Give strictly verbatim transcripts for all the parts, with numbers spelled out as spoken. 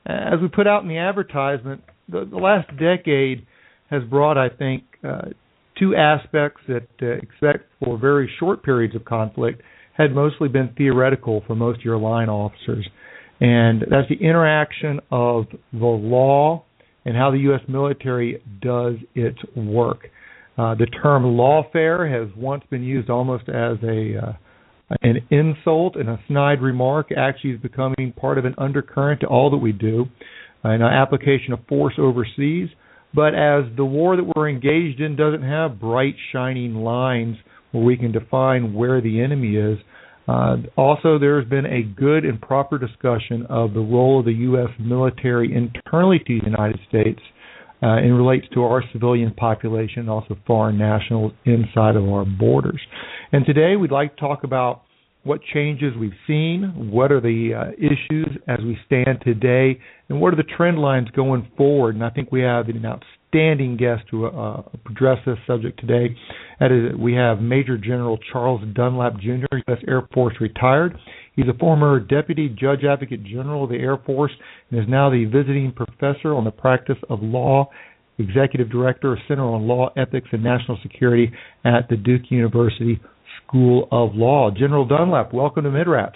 As we put out in the advertisement, the, the last decade has brought, I think, uh, two aspects that, uh, except for very short periods of conflict, had mostly been theoretical for most of your line officers. And that's the interaction of the law and how the U S military does its work. Uh, the term lawfare has once been used almost as a uh, an insult and a snide remark. Actually is becoming part of an undercurrent to all that we do, uh, an application of force overseas. But as the war that we're engaged in doesn't have bright, shining lines where we can define where the enemy is, uh, also there's been a good and proper discussion of the role of the U S military internally to the United States uh, and relates to our civilian population and also foreign nationals inside of our borders. And today we'd like to talk about what changes we've seen, what are the uh, issues as we stand today, and what are the trend lines going forward. And I think we have an outstanding guest to uh, address this subject today. That is, we have Major General Charles Dunlap, Junior, U S Air Force retired. He's a former Deputy Judge Advocate General of the Air Force and is now the visiting professor on the practice of law, Executive Director of Center on Law, Ethics, and National Security at the Duke University School of Law. General Dunlap, welcome to MidRaps.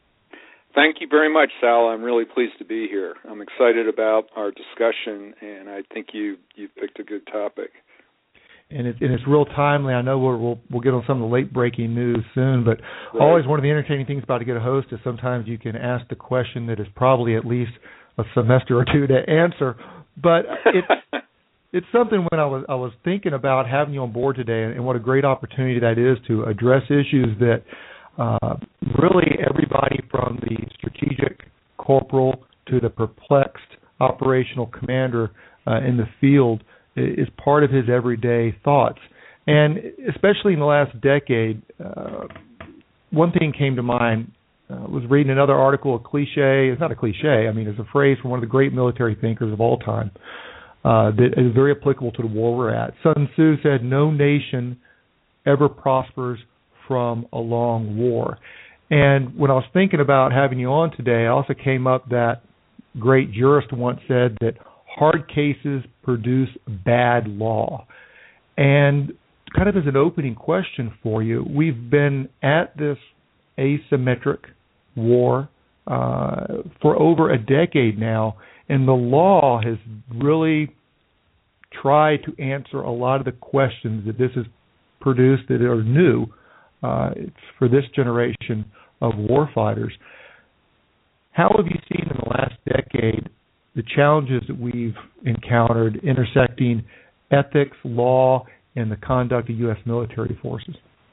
Thank you very much, Sal. I'm really pleased to be here. I'm excited about our discussion, and I think you you picked a good topic. And it's, and it's real timely. I know we'll, we'll we'll get on some of the late breaking news soon, but right. Always one of the entertaining things about to get a host is sometimes you can ask the question that is probably at least a semester or two to answer. But it's it's something when I was I was thinking about having you on board today, and, and what a great opportunity that is to address issues that uh, really everybody from the strategic corporal to the perplexed operational commander uh, in the field is part of his everyday thoughts. And especially in the last decade, uh, one thing came to mind. I uh, was reading another article, a cliche. It's not a cliche. I mean, it's a phrase from one of the great military thinkers of all time uh, that is very applicable to the war we're at. Sun Tzu said, "No nation ever prospers from a long war." And when I was thinking about having you on today, it also came up that great jurist once said that hard cases produce bad law. And kind of as an opening question for you, we've been at this asymmetric war uh, for over a decade now, and the law has really tried to answer a lot of the questions that this has produced that are new uh, for this generation of warfighters. How have you seen in the last decade the challenges that we've encountered intersecting ethics, law, and the conduct of U S military forces?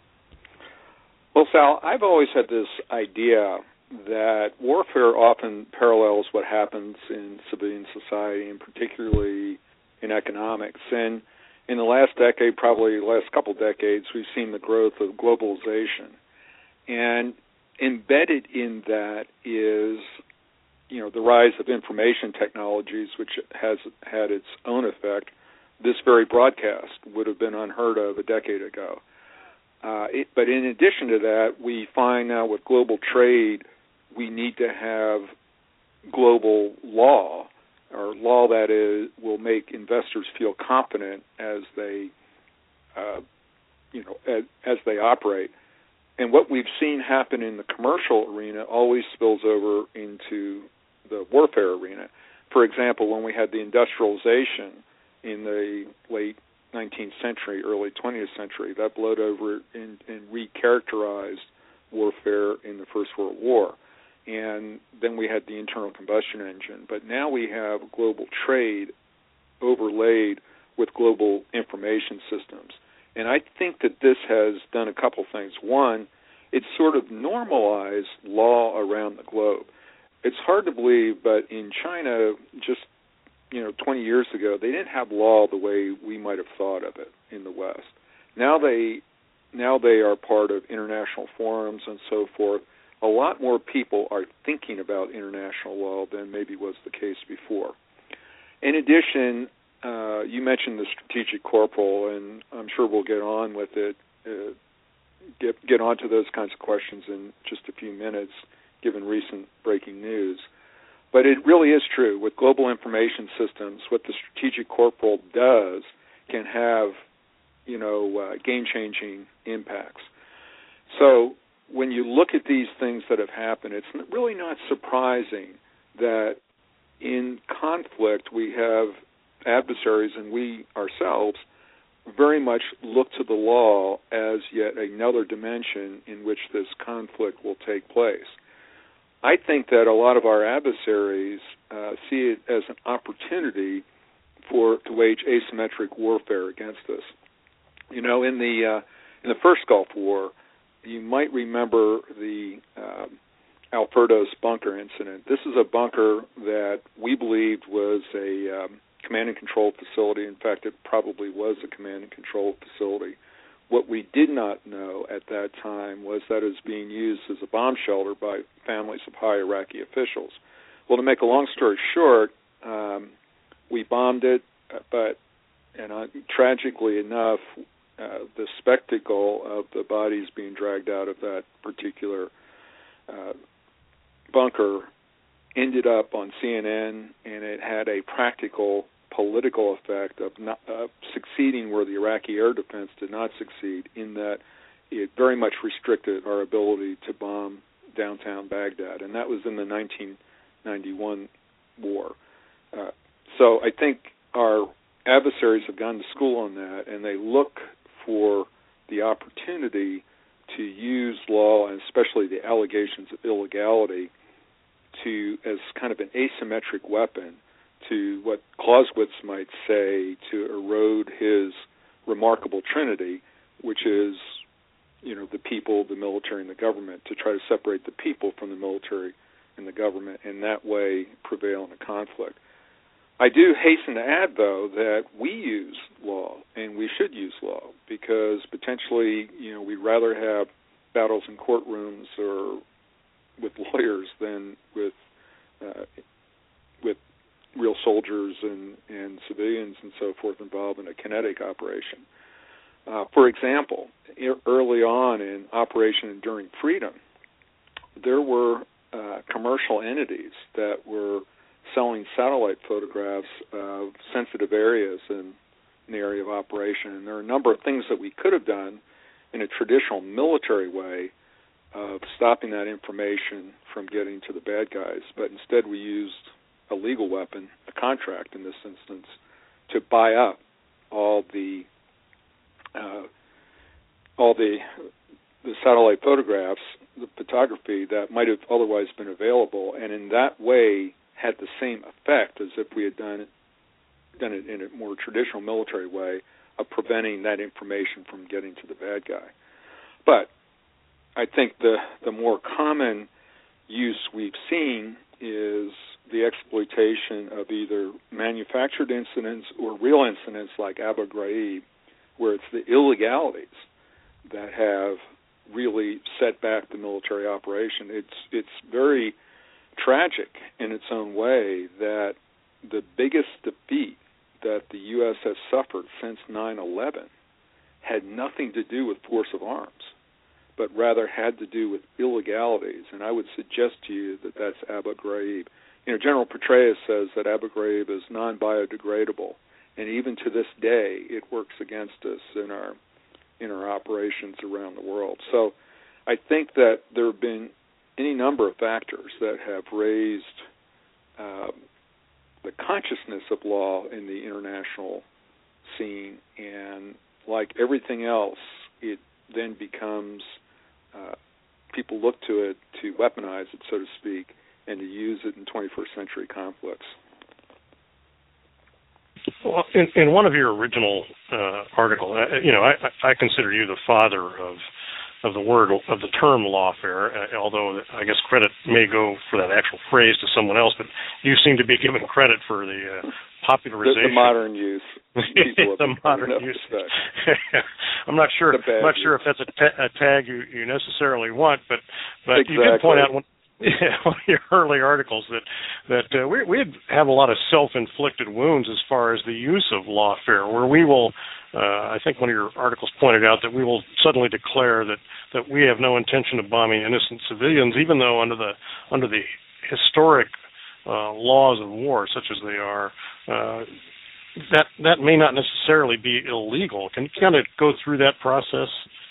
Well, Sal, I've always had this idea that warfare often parallels what happens in civilian society, and particularly in economics. And in the last decade, probably the last couple decades, we've seen the growth of globalization. And embedded in that is you know, the rise of information technologies, which has had its own effect. This very broadcast would have been unheard of a decade ago. Uh, it, but in addition to that, we find now with global trade, we need to have global law, or law that is will make investors feel confident as they, uh, you know, as, as they operate. And what we've seen happen in the commercial arena always spills over into the warfare arena. For example, when we had the industrialization in the late nineteenth century, early twentieth century, that blowed over and, and recharacterized warfare in the First World War. And then we had the internal combustion engine. But now we have global trade overlaid with global information systems. And I think that this has done a couple things. One, it's sort of normalized law around the globe. It's hard to believe, but in China, just you know, twenty years ago, they didn't have law the way we might have thought of it in the West. Now they, now they are part of international forums and so forth. A lot more people are thinking about international law than maybe was the case before. In addition, uh, you mentioned the strategic corporal, and I'm sure we'll get on with it, uh, get get onto those kinds of questions in just a few minutes, given recent breaking news. But it really is true. With global information systems, what the strategic corporal does can have, you know, uh, game-changing impacts. So when you look at these things that have happened, it's really not surprising that in conflict we have adversaries, and we ourselves very much look to the law as yet another dimension in which this conflict will take place. I think that a lot of our adversaries uh, see it as an opportunity for to wage asymmetric warfare against us. You know, in the uh, in the first Gulf War, you might remember the um, Alfredos bunker incident. This is a bunker that we believed was a um, command and control facility. In fact, it probably was a command and control facility. What we did not know at that time was that it was being used as a bomb shelter by families of high Iraqi officials. Well, to make a long story short, um, we bombed it, but and uh, tragically enough, uh, the spectacle of the bodies being dragged out of that particular uh, bunker ended up on C N N, and it had a practical political effect of not, uh, succeeding where the Iraqi air defense did not succeed, in that it very much restricted our ability to bomb downtown Baghdad, and that was in the nineteen ninety-one war. Uh, so I think our adversaries have gone to school on that, and they look for the opportunity to use law, and especially the allegations of illegality, to as kind of an asymmetric weapon to what Clausewitz might say to erode his remarkable trinity, which is, you know, the people, the military, and the government, to try to separate the people from the military and the government, and that way prevail in a conflict. I do hasten to add, though, that we use law, and we should use law, because potentially, you know, we'd rather have battles in courtrooms or with lawyers than with uh, with real soldiers and, and civilians and so forth involved in a kinetic operation. Uh, for example, early on in Operation Enduring Freedom, there were uh, commercial entities that were selling satellite photographs of sensitive areas in, in the area of operation. And there are a number of things that we could have done in a traditional military way of stopping that information from getting to the bad guys, but instead we used a legal weapon, a contract in this instance, to buy up all the uh, all the the satellite photographs, the photography that might have otherwise been available, and in that way had the same effect as if we had done it done it in a more traditional military way of preventing that information from getting to the bad guy. But I think the the more common use we've seen is the exploitation of either manufactured incidents or real incidents like Abu Ghraib, where it's the illegalities that have really set back the military operation. It's it's very tragic in its own way that the biggest defeat that the U S has suffered since nine eleven had nothing to do with force of arms, but rather had to do with illegalities. And I would suggest to you that that's Abu Ghraib. You know, General Petraeus says that Abu Ghraib is non-biodegradable, and even to this day, it works against us in our in our operations around the world. So I think that there have been any number of factors that have raised um, the consciousness of law in the international scene, and like everything else, it then becomes, uh, people look to it to weaponize it, so to speak, and to use it in twenty-first century conflicts. Well, in, in one of your original uh, articles, uh, you know, I, I consider you the father of of the word of the term lawfare, uh, although I guess credit may go for that actual phrase to someone else, but you seem to be given credit for the uh, popularization. The, the modern use. the modern use. I'm not sure. I'm not sure if that's a, ta- a tag you, you necessarily want, but but exactly. You did point out one, yeah, one of your early articles that that uh, we we have a lot of self-inflicted wounds as far as the use of lawfare, where we will. Uh, I think one of your articles pointed out that we will suddenly declare that, that we have no intention of bombing innocent civilians, even though under the under the historic uh, laws of war, such as they are, uh, that that may not necessarily be illegal. Can you kind of go through that process?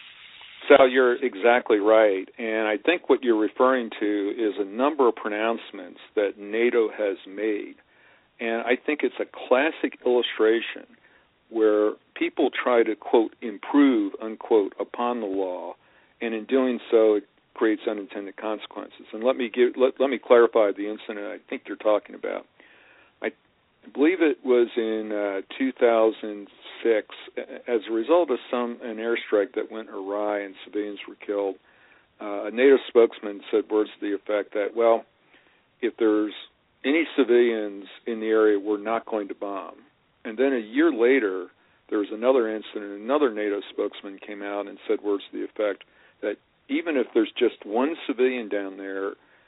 Sal, you're exactly right. And I think what you're referring to is a number of pronouncements that NATO has made. And I think it's a classic illustration where people try to, quote, improve, unquote, upon the law, and in doing so, it creates unintended consequences. And let me give, let, let me clarify the incident I think you're talking about. I believe it was in uh, two thousand six, as a result of some an airstrike that went awry and civilians were killed. Uh, a NATO spokesman said words to the effect that, well, if there's any civilians in the area, we're not going to bomb. And then a year later, there was another incident. Another NATO spokesman came out and said words to the effect that even if there's just one civilian down there,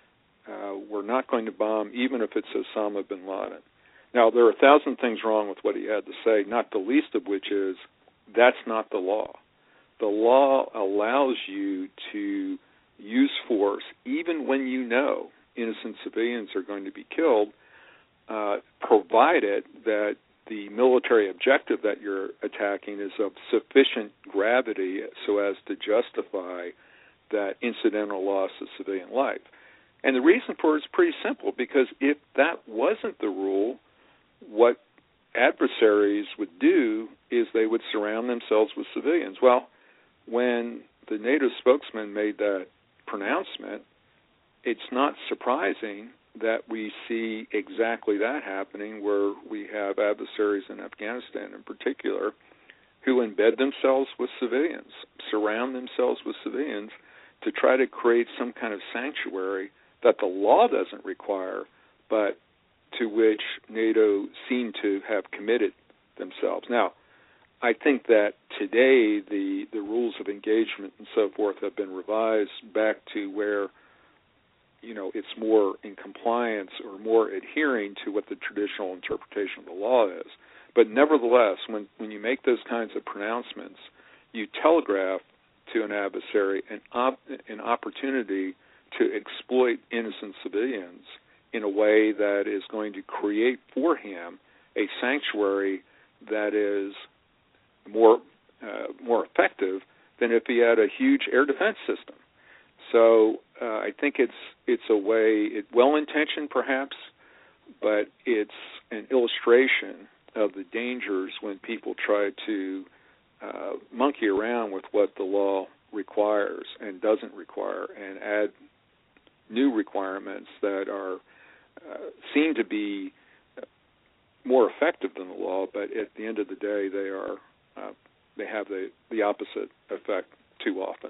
uh, we're not going to bomb, even if it's Osama bin Laden. Now, there are a thousand things wrong with what he had to say, not the least of which is that's not the law. The law allows you to use force even when you know innocent civilians are going to be killed, uh, provided that the military objective that you're attacking is of sufficient gravity so as to justify that incidental loss of civilian life. And the reason for it is pretty simple, because if that wasn't the rule, what adversaries would do is they would surround themselves with civilians. Well, when the NATO spokesman made that pronouncement, it's not surprising that we see exactly that happening, where we have adversaries in Afghanistan in particular who embed themselves with civilians, surround themselves with civilians to try to create some kind of sanctuary that the law doesn't require, but to which NATO seem to have committed themselves. Now, I think that today the, the rules of engagement and so forth have been revised back to where, you know, it's more in compliance or more adhering to what the traditional interpretation of the law is. But nevertheless, when, when you make those kinds of pronouncements, you telegraph to an adversary an, op- an opportunity to exploit innocent civilians in a way that is going to create for him a sanctuary that is more uh, more effective than if he had a huge air defense system. So uh, I think it's it's a way, it, well-intentioned perhaps, but it's an illustration of the dangers when people try to uh, monkey around with what the law requires and doesn't require, and add new requirements that are uh, seem to be more effective than the law, but at the end of the day, they are uh, they have the, the opposite effect too often.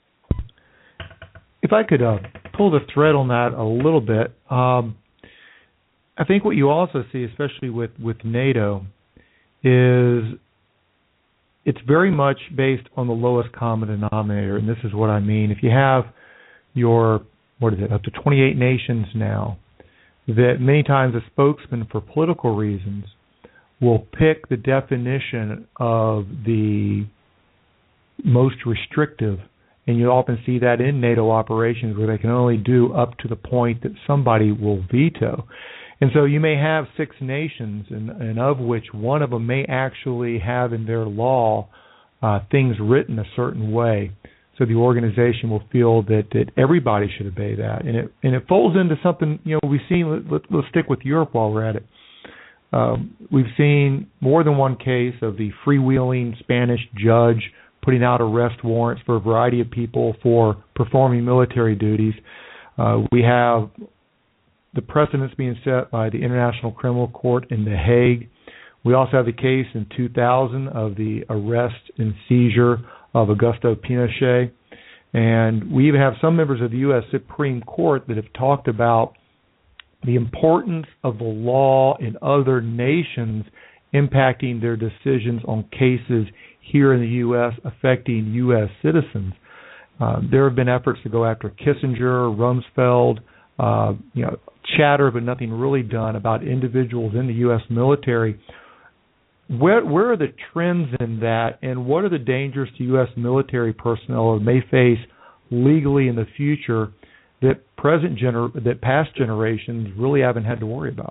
If I could uh, pull the thread on that a little bit, um, I think what you also see, especially with, with NATO, is it's very much based on the lowest common denominator, and this is what I mean. If you have your, what is it, up to twenty-eight nations now, that many times a spokesman for political reasons will pick the definition of the most restrictive, and you often see that in NATO operations where they can only do up to the point that somebody will veto. And so you may have six nations, and, and of which one of them may actually have in their law uh, things written a certain way. So the organization will feel that, that everybody should obey that. And it and it folds into something, you know, we've seen, let, let, let's stick with Europe while we're at it. Um, we've seen more than one case of the freewheeling Spanish judge putting out arrest warrants for a variety of people for performing military duties. Uh, we have the precedents being set by the International Criminal Court in The Hague. We also have the case in two thousand of the arrest and seizure of Augusto Pinochet. And we even have some members of the U S Supreme Court that have talked about the importance of the law in other nations impacting their decisions on cases here in the U S affecting U S citizens. Uh, there have been efforts to go after Kissinger, Rumsfeld, uh, you know, chatter, but nothing really done about individuals in the U S military. Where, where are the trends in that, and what are the dangers to U S military personnel that may face legally in the future that present gener- that past generations really haven't had to worry about?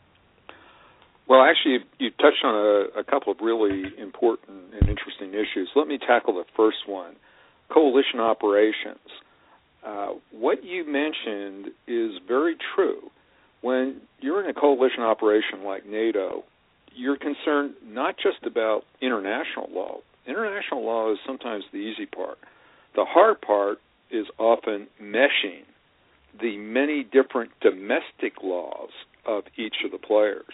Well, actually, you, you touched on a, a couple of really important and interesting issues. Let me tackle the first one, coalition operations. Uh, what you mentioned is very true. When you're in a coalition operation like NATO, you're concerned not just about international law. International law is sometimes the easy part. The hard part is often meshing the many different domestic laws of each of the players.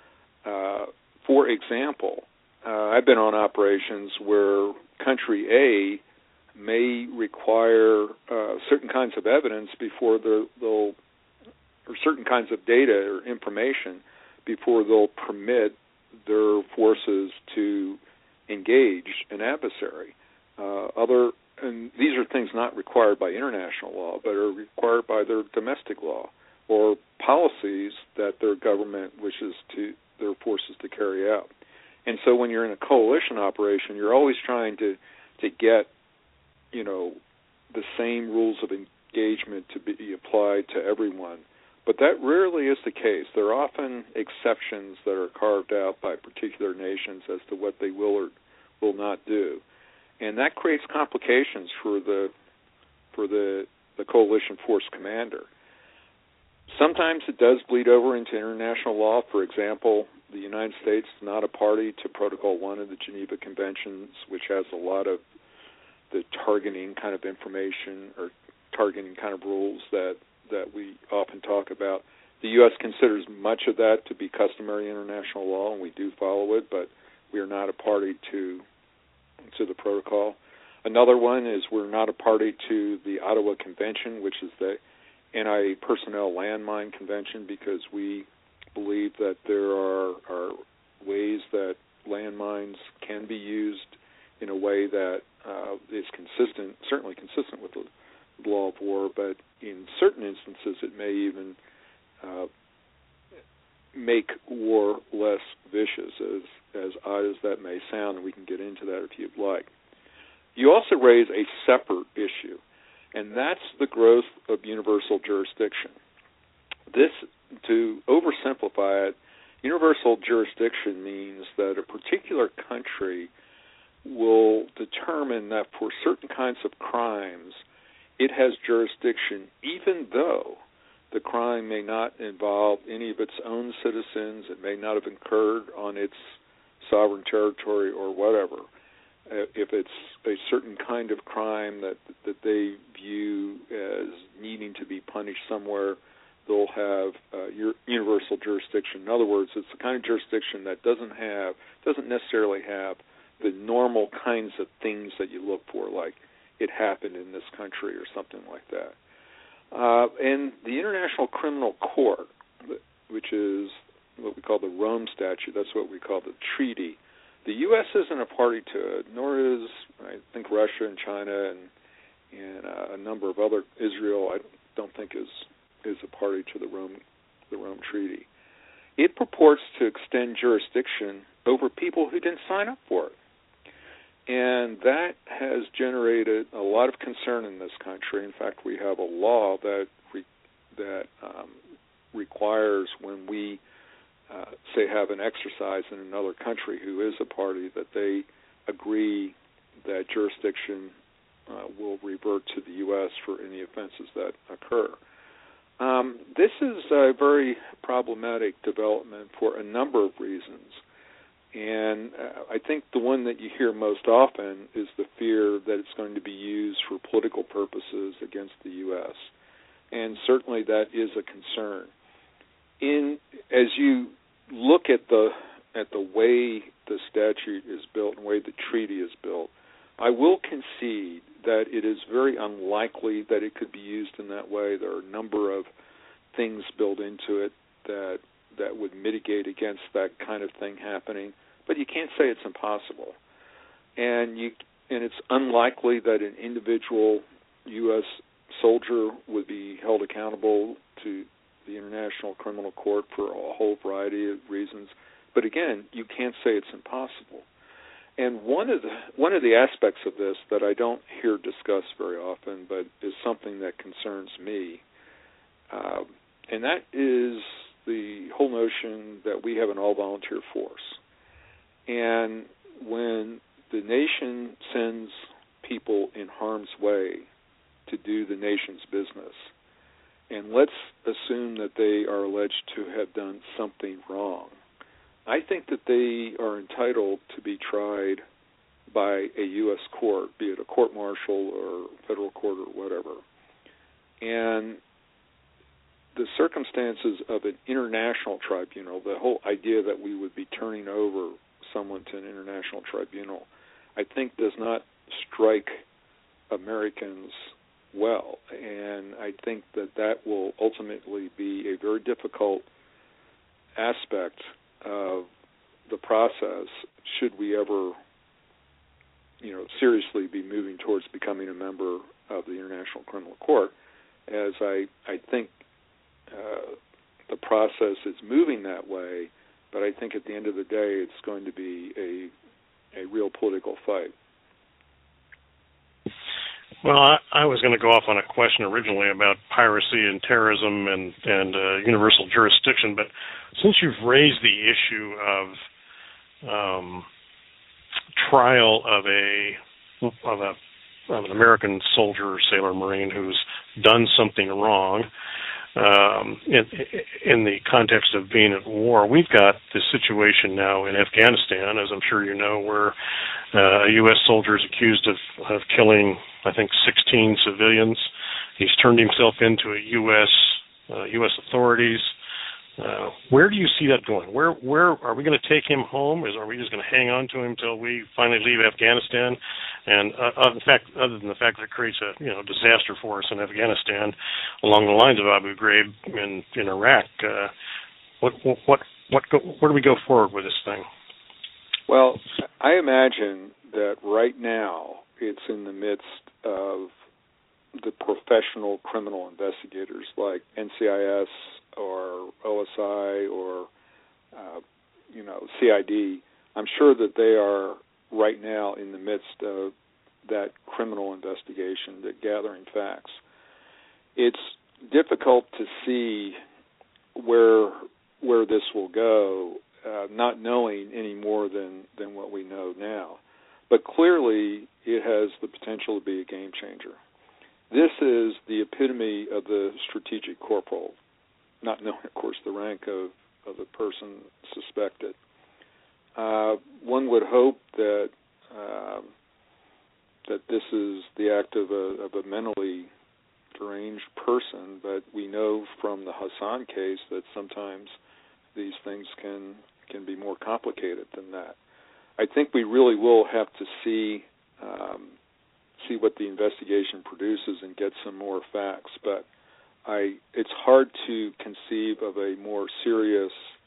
Uh, for example, uh, I've been on operations where country A may require uh, certain kinds of evidence before they'll, they'll, or certain kinds of data or information before they'll permit their forces to engage an adversary. Uh, other, and these are things not required by international law, but are required by their domestic law or policies that their government wishes to their forces to carry out. And so when you're in a coalition operation, you're always trying to, to get, you know, the same rules of engagement to be applied to everyone. But that rarely is the case. There are often exceptions that are carved out by particular nations as to what they will or will not do. And that creates complications for the for the, the coalition force commander. Sometimes it does bleed over into international law. For example, the United States is not a party to Protocol one of the Geneva Conventions, which has a lot of the targeting kind of information or targeting kind of rules that, that we often talk about. The U S considers much of that to be customary international law, and we do follow it, but we are not a party to to the protocol. Another one is we're not a party to the Ottawa Convention, which is the Anti-Personnel Landmine Convention, because we believe that there are, are ways that landmines can be used in a way that uh, is consistent, certainly consistent with the law of war, but in certain instances it may even uh, make war less vicious, as, as odd as that may sound, and we can get into that if you'd like. You also raise a separate issue, and that's the growth of universal jurisdiction. This, to oversimplify it, universal jurisdiction means that a particular country will determine that for certain kinds of crimes, it has jurisdiction, even though the crime may not involve any of its own citizens, it may not have occurred on its sovereign territory or whatever. Uh, if it's a certain kind of crime that that they view as needing to be punished somewhere, they'll have uh, universal jurisdiction. In other words, it's the kind of jurisdiction that doesn't have, doesn't necessarily have the normal kinds of things that you look for, like it happened in this country or something like that. Uh, and the International Criminal Court, which is what we call the Rome Statute, that's what we call the treaty. The U S isn't a party to it, nor is, I think, Russia and China and, and uh, a number of other, Israel, I don't think is is a party to the Rome the Rome Treaty. It purports to extend jurisdiction over people who didn't sign up for it. And that has generated a lot of concern in this country. In fact, we have a law that re- that um, requires when we, uh, say, have an exercise in another country who is a party, that they agree that jurisdiction uh, will revert to the U S for any offenses that occur. Um, this is a very problematic development for a number of reasons. And uh, I think the one that you hear most often is the fear that it's going to be used for political purposes against the U S. And certainly that is a concern. In as you look at the at the way the statute is built and the way the treaty is built, I will concede that it is very unlikely that it could be used in that way. There are a number of things built into it that that would mitigate against that kind of thing happening, but you can't say it's impossible. And you and it's unlikely that an individual U S soldier would be held accountable to the International Criminal Court for a whole variety of reasons. But again, you can't say it's impossible. And one of the one of the aspects of this that I don't hear discussed very often, but is something that concerns me, uh, and that is the whole notion that we have an all-volunteer force. And when the nation sends people in harm's way to do the nation's business, and let's assume that they are alleged to have done something wrong, I think that they are entitled to be tried by a U S court, be it a court-martial or federal court or whatever. And the circumstances of an international tribunal, the whole idea that we would be turning over someone to an international tribunal, I think does not strike Americans well. And I think that that will ultimately be a very difficult aspect of the process should we ever, you know, seriously be moving towards becoming a member of the International Criminal Court, as I, I think uh, the process is moving that way, but I think at the end of the day it's going to be a, a real political fight. Well, I, I was going to go off on a question originally about piracy and terrorism and, and uh, universal jurisdiction, but since you've raised the issue of um, trial of a of a of an American soldier, sailor, Marine who's done something wrong um, in, in the context of being at war, we've got this situation now in Afghanistan, as I'm sure you know, where uh, a U S soldier is accused of, of killing, I think, sixteen civilians. He's turned himself into a U S uh, U S authorities. Uh, where do you see that going? Where where are we going to take him home? Is are we just going to hang on to him until we finally leave Afghanistan? And uh, in fact, other than the fact that it creates a you know disaster for us in Afghanistan, along the lines of Abu Ghraib in in Iraq, uh, what what what go, where do we go forward with this thing? Well, I imagine that right now it's in the midst of the professional criminal investigators like N C I S or O S I or, uh, you know, C I D. I'm sure that they are right now in the midst of that criminal investigation, that gathering facts. It's difficult to see where where this will go, uh, not knowing any more than, than what we know now. But clearly it has the potential to be a game changer. This is the epitome of the strategic corporal, not knowing, of course, the rank of, of the person suspected. Uh, one would hope that uh, that this is the act of a, of a mentally deranged person, but we know from the Hassan case that sometimes these things can can be more complicated than that. I think we really will have to see um, see what the investigation produces and get some more facts, but I, it's hard to conceive of a more serious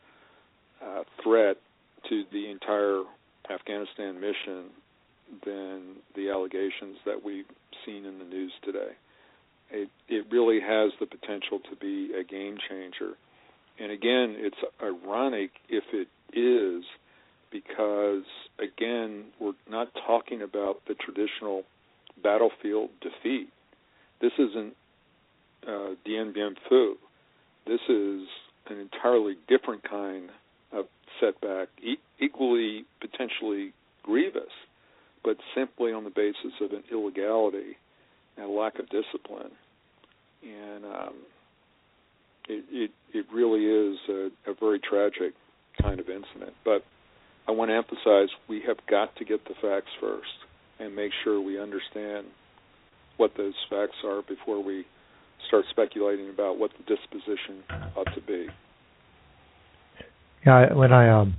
uh, threat to the entire Afghanistan mission than the allegations that we've seen in the news today. It, it really has the potential to be a game changer. And again, it's ironic if it is, because, again, we're not talking about the traditional battlefield defeat. This isn't uh, Dien Bien Phu. This is an entirely different kind of setback, e- equally potentially grievous, but simply on the basis of an illegality and a lack of discipline. And um, it, it, it really is a, a very tragic kind of incident. But I want to emphasize we have got to get the facts first and make sure we understand what those facts are before we start speculating about what the disposition ought to be. Yeah, when I um,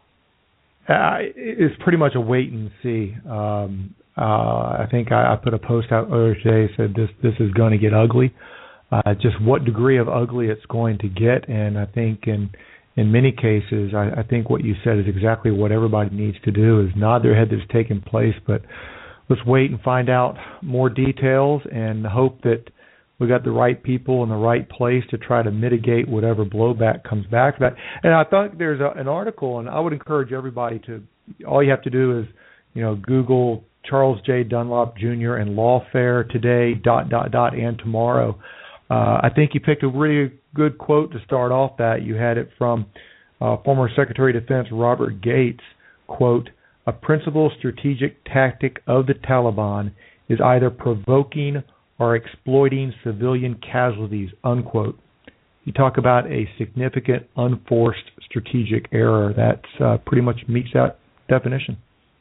I, it's pretty much a wait and see. Um, uh, I think I, I put a post out earlier today said this this is going to get ugly. Uh, just what degree of ugly it's going to get, and I think in in many cases, I, I think what you said is exactly what everybody needs to do: is nod their head that it's taken place, but let's wait and find out more details and hope that we got the right people in the right place to try to mitigate whatever blowback comes back. That, and I thought there's a, an article, and I would encourage everybody to. All you have to do is, you know, Google Charles J. Dunlop Junior and Lawfare today dot dot dot and tomorrow. Uh, I think you picked a really good quote to start off that. You had it from uh, former Secretary of Defense Robert Gates, quote, "A principal strategic tactic of the Taliban is either provoking or exploiting civilian casualties," unquote. You talk about a significant unforced strategic error. That uh, pretty much meets that definition.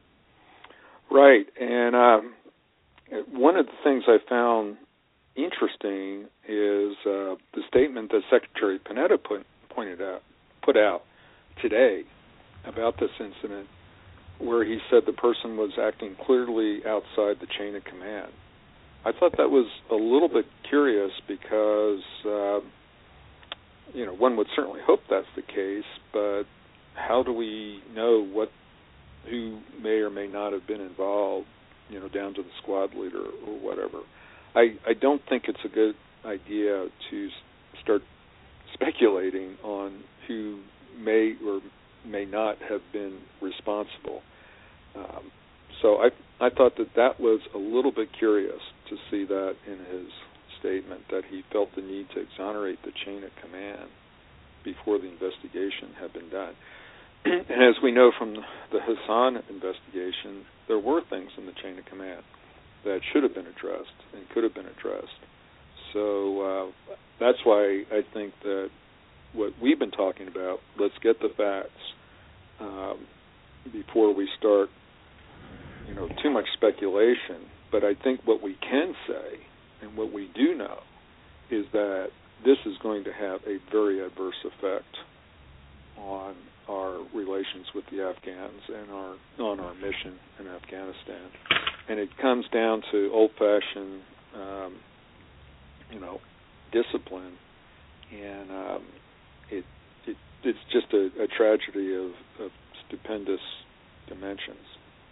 Right. And um, one of the things I found interesting is uh, the statement that Secretary Panetta put, pointed out, put out today about this incident, where he said the person was acting clearly outside the chain of command. I thought that was a little bit curious because, uh, you know, one would certainly hope that's the case, but how do we know what who may or may not have been involved, you know, down to the squad leader or whatever? I, I don't think it's a good idea to start speculating on who may or may not have been responsible. Um, so I I thought that that was a little bit curious to see that in his statement, that he felt the need to exonerate the chain of command before the investigation had been done. And as we know from the Hassan investigation, there were things in the chain of command that should have been addressed and could have been addressed. So uh, that's why I think that what we've been talking about, let's get the facts um, before we start, you know, too much speculation. But I think what we can say and what we do know is that this is going to have a very adverse effect on our relations with the Afghans and our on our mission in Afghanistan. And it comes down to old-fashioned, um, you know, discipline, and um, it, it it's just a, a tragedy of, of stupendous dimensions.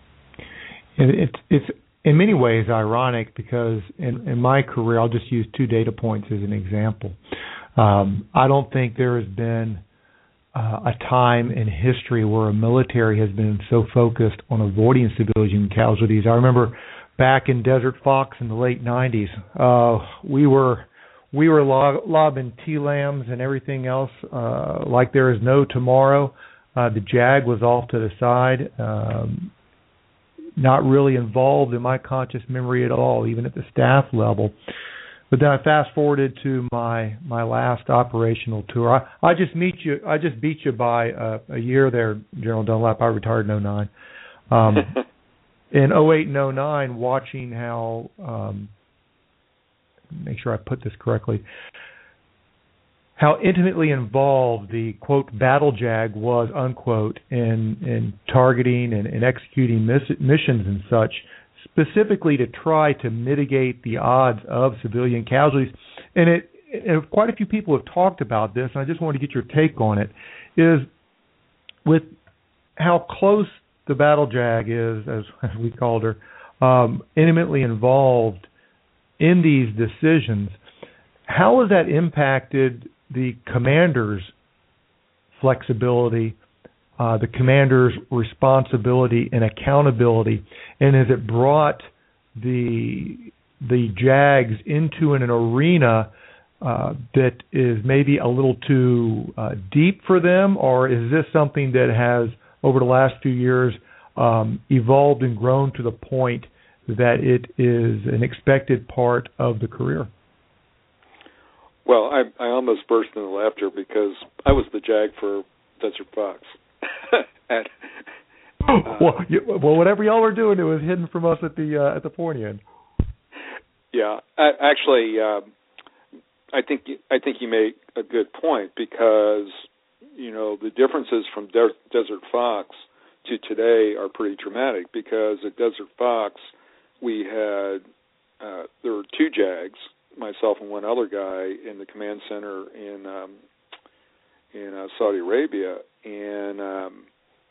And it's it's in many ways ironic because in, in my career, I'll just use two data points as an example. Um, I don't think there has been uh, a time in history where a military has been so focused on avoiding civilian casualties. I remember back in Desert Fox in the late nineties, uh, we were we were lob- lobbing T LAMs and everything else uh, like there is no tomorrow. Uh, the JAG was off to the side. Um, not really involved in my conscious memory at all, even at the staff level. But then I fast forwarded to my, my last operational tour. I, I just meet you. I just beat you by uh, a year there, General Dunlap. I retired in oh nine. Um, in oh eight and oh nine, watching how, um, make sure I put this correctly, how intimately involved the, quote, battle JAG was, unquote, in, in targeting and, and executing miss- missions and such, specifically to try to mitigate the odds of civilian casualties. And, it, and quite a few people have talked about this, and I just wanted to get your take on it, is with how close the battle JAG is, as, as we called her, um, intimately involved in these decisions, how has that impacted the commander's flexibility, uh, the commander's responsibility and accountability, and has it brought the the JAGs into an, an arena uh, that is maybe a little too uh, deep for them, or is this something that has, over the last few years, um, evolved and grown to the point that it is an expected part of the career? Well, I, I almost burst into laughter because I was the JAG for Desert Fox. and, uh, well, you, well, whatever y'all were doing, it was hidden from us at the uh, at the pointy end. Yeah, I, actually, uh, I think I think you make a good point because you know the differences from De- Desert Fox to today are pretty dramatic. Because at Desert Fox, we had uh, there were two JAGs, myself and one other guy in the command center in um, in uh, Saudi Arabia, and um,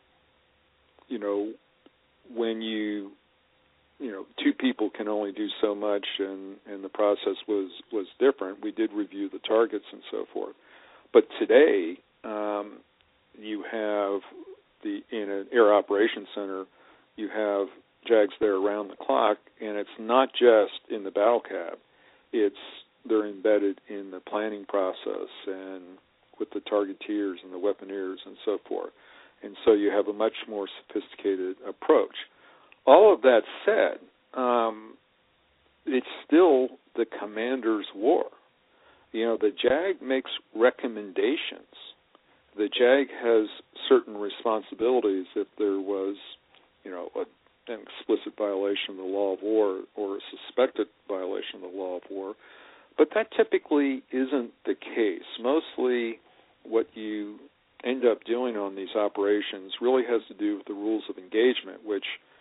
you know when you you know two people can only do so much, and, and the process was, was different. We did review the targets and so forth, but today um, you have the in an air operations center you have JAGs there around the clock, and it's not just in the battle cab. It's they're embedded in the planning process and with the targeteers and the weaponeers and so forth. And so you have a much more sophisticated approach. All of that said, um, it's still the commander's war. You know, the JAG makes recommendations. The JAG has certain responsibilities if there was, you know, a, an explicit violation of the law of war or a suspected violation of the law of war. But that typically isn't the case. Mostly what you end up doing on these operations really has to do with the rules of engagement, which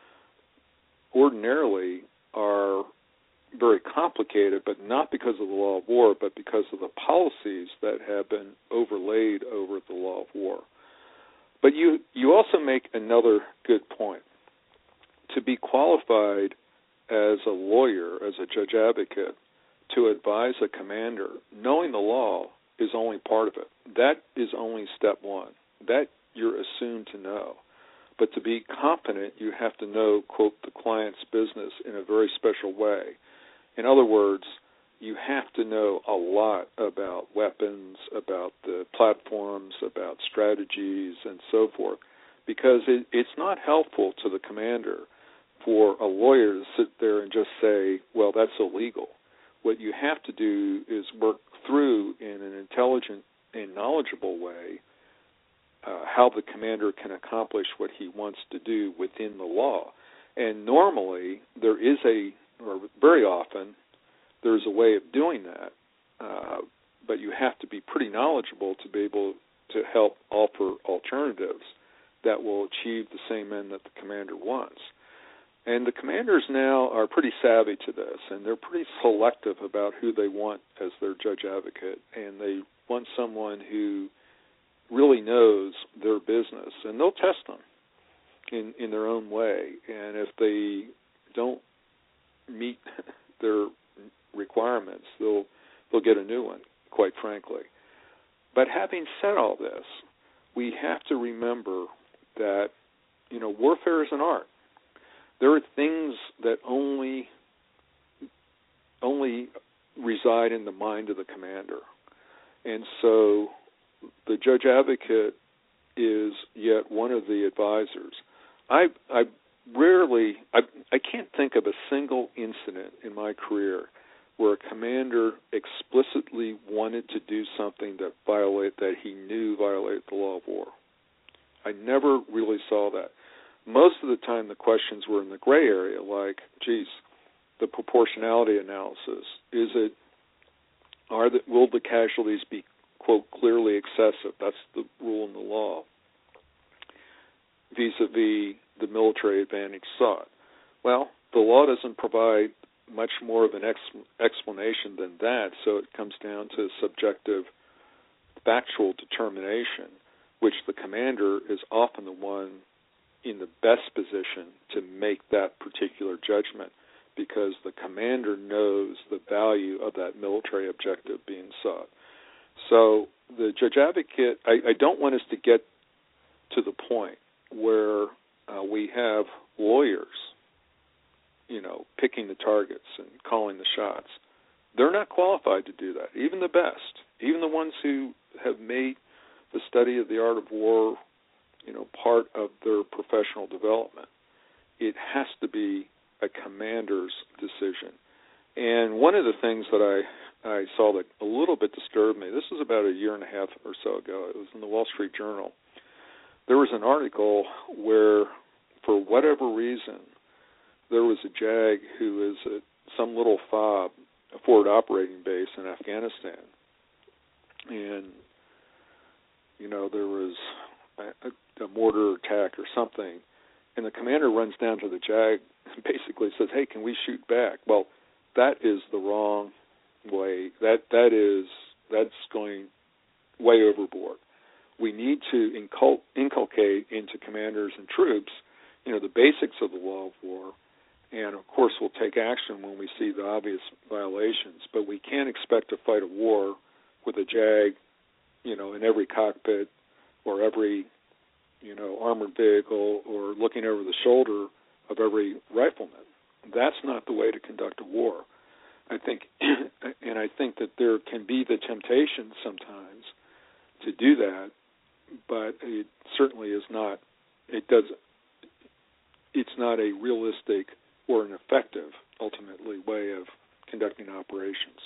ordinarily are very complicated, but not because of the law of war, but because of the policies that have been overlaid over the law of war. But you, you also make another good point. To be qualified as a lawyer, as a judge advocate, to advise a commander, knowing the law is only part of it. That is only step one. That you're assumed to know. But to be competent, you have to know, quote, the client's business in a very special way. In other words, you have to know a lot about weapons, about the platforms, about strategies, and so forth, because it, it's not helpful to the commander for a lawyer to sit there and just say, well, that's illegal. What you have to do is work through in an intelligent and knowledgeable way uh, how the commander can accomplish what he wants to do within the law. And normally there is a, or very often, there's a way of doing that, uh, but you have to be pretty knowledgeable to be able to help offer alternatives that will achieve the same end that the commander wants. And the commanders now are pretty savvy to this, and they're pretty selective about who they want as their judge advocate, and they want someone who really knows their business, and they'll test them in, in their own way. And if they don't meet their requirements, they'll they'll get a new one, quite frankly. But having said all this, we have to remember that, you know, warfare is an art. There are things that only only reside in the mind of the commander. And so the judge advocate is yet one of the advisors. I I rarely, I, I can't think of a single incident in my career where a commander explicitly wanted to do something that violate that he knew violated the law of war. I never really saw that. Most of the time the questions were in the gray area, like, geez, the proportionality analysis. Is it, are the, will the casualties be, quote, clearly excessive? That's the rule in the law. Vis-a-vis the military advantage sought. Well, the law doesn't provide much more of an ex- explanation than that, so it comes down to subjective factual determination, which the commander is often the one in the best position to make that particular judgment, because the commander knows the value of that military objective being sought. So the judge advocate, I, I don't want us to get to the point where uh, we have lawyers, you know, picking the targets and calling the shots. They're not qualified to do that, even the best, even the ones who have made the study of the art of war, you know, part of their professional development. It has to be a commander's decision. And one of the things that I, I saw that a little bit disturbed me, this was about a year and a half or so ago, it was in the Wall Street Journal. There was an article where, for whatever reason, there was a JAG who is at some little FOB, a forward operating base in Afghanistan. And, you know, there was a, a mortar attack or something, and the commander runs down to the JAG and basically says, hey, can we shoot back? Well, that is the wrong way. That that is, that's going way overboard. We need to incul- inculcate into commanders and troops, you know, the basics of the law of war, and of course we'll take action when we see the obvious violations, but we can't expect to fight a war with a JAG, you know, in every cockpit or every, you know, armored vehicle or looking over the shoulder of every rifleman. That's not the way to conduct a war. I think, and I think that there can be the temptation sometimes to do that, but it certainly is not. It does. It's not a realistic or an effective, ultimately, way of conducting operations.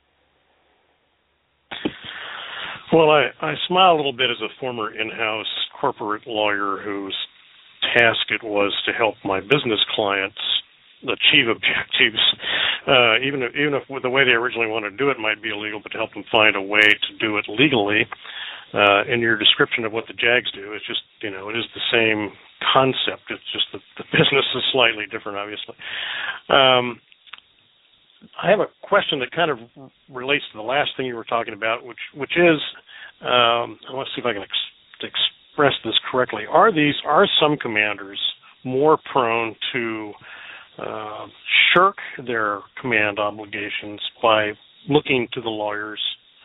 Well, I, I smile a little bit as a former in-house corporate lawyer whose task it was to help my business clients achieve objectives, uh, even if, even if the way they originally wanted to do it might be illegal, but to help them find a way to do it legally. Uh, in your description of what the JAGs do, it's just, you know, it is the same concept. It's just that the business is slightly different, obviously. Um, I have a question that kind of relates to the last thing you were talking about, which which is, um, I want to see if I can ex- express this correctly. Are these are some commanders more prone to uh, shirk their command obligations by looking to the lawyers,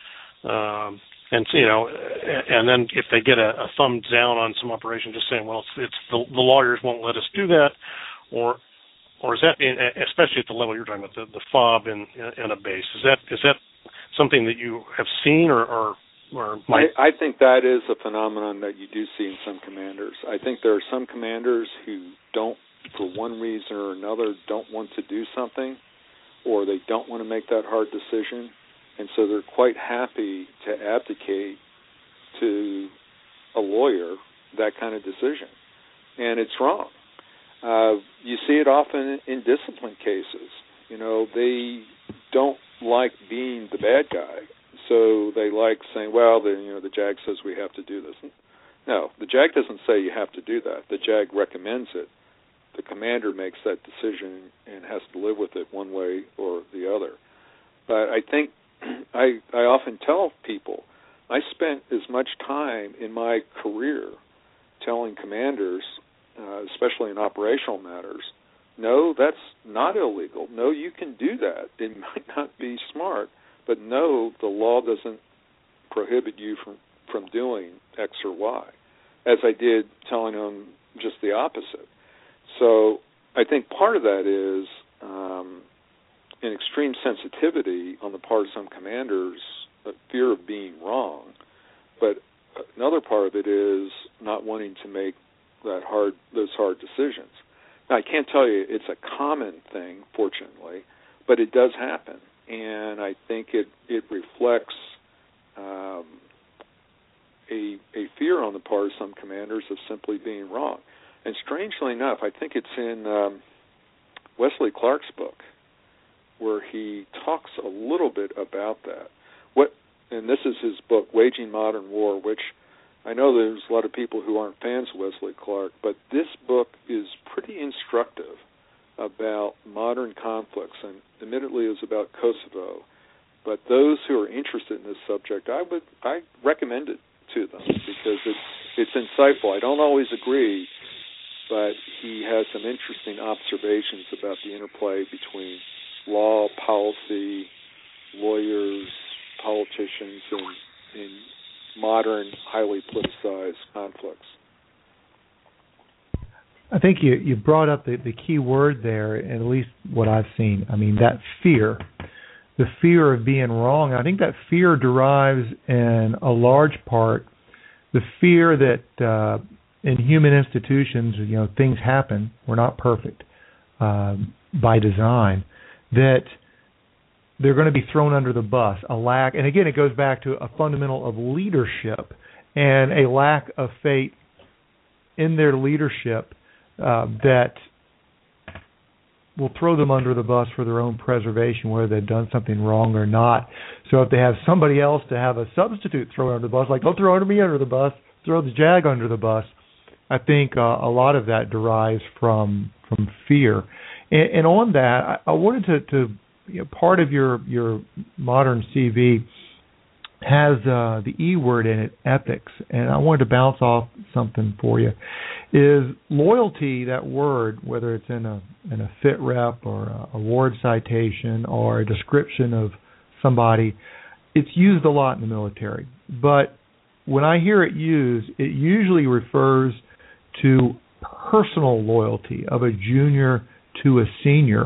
um, and you know, and then if they get a, a thumb down on some operation, just saying, well, it's, it's the, the lawyers won't let us do that, or Or is that, especially at the level you're talking about, the, the fob in, in a base, is that is that something that you have seen or, or, or might? I, I think that is a phenomenon that you do see in some commanders. I think there are some commanders who don't, for one reason or another, don't want to do something, or they don't want to make that hard decision, and so they're quite happy to abdicate to a lawyer that kind of decision, and it's wrong. Uh, you see it often in discipline cases. You know, they don't like being the bad guy, so they like saying, well, the, you know, the JAG says we have to do this. No, the JAG doesn't say you have to do that. The JAG recommends it. The commander makes that decision and has to live with it one way or the other. But I think I, I often tell people, I spent as much time in my career telling commanders, Uh, especially in operational matters, no, that's not illegal. No, you can do that. It might not be smart, but no, the law doesn't prohibit you from, from doing X or Y, as I did telling them just the opposite. So I think part of that is um, an extreme sensitivity on the part of some commanders, a fear of being wrong, but another part of it is not wanting to make that hard, those hard decisions. Now, I can't tell you it's a common thing, fortunately, but it does happen, and I think it it reflects um, a a fear on the part of some commanders of simply being wrong. And strangely enough, I think it's in um, Wesley Clark's book where he talks a little bit about that. What, and this is his book, Waging Modern War, which I know there's a lot of people who aren't fans of Wesley Clark, but this book is pretty instructive about modern conflicts, and admittedly it was about Kosovo. But those who are interested in this subject, I would I recommend it to them because it's it's insightful. I don't always agree, but he has some interesting observations about the interplay between law, policy, lawyers, politicians, and, and modern, highly politicized conflicts. I think you, you brought up the, the key word there, at least what I've seen. I mean, that fear, the fear of being wrong. I think that fear derives in a large part the fear that uh, in human institutions, you know, things happen. We're not perfect um, by design. That they're going to be thrown under the bus, a lack, and again, it goes back to a fundamental of leadership and a lack of faith in their leadership uh, that will throw them under the bus for their own preservation, whether they've done something wrong or not. So if they have somebody else to have a substitute thrown under the bus, like, don't throw me under the bus, throw the JAG under the bus, I think uh, a lot of that derives from from fear. And, and on that, I, I wanted to, to you know, part of your, your modern C V has uh, the E word in it, ethics, and I wanted to bounce off something for you. Is loyalty, that word, whether it's in a in a fit rep or a award citation or a description of somebody, it's used a lot in the military. But when I hear it used, it usually refers to personal loyalty of a junior to a senior.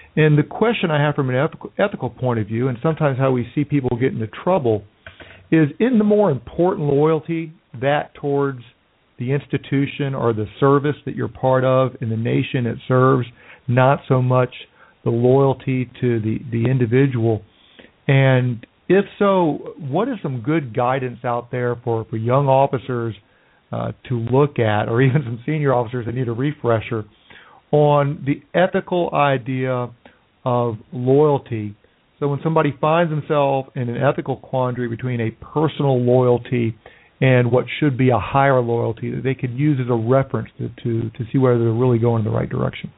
And the question I have from an ethical, ethical point of view, and sometimes how we see people get into trouble, is isn't the more important loyalty that towards the institution or the service that you're part of in the nation it serves, not so much the loyalty to the, the individual? And if so, what is some good guidance out there for, for young officers uh, to look at, or even some senior officers that need a refresher, on the ethical idea of loyalty? So when somebody finds themselves in an ethical quandary between a personal loyalty and what should be a higher loyalty, that they could use as a reference to, to, to see whether they're really going in the right direction.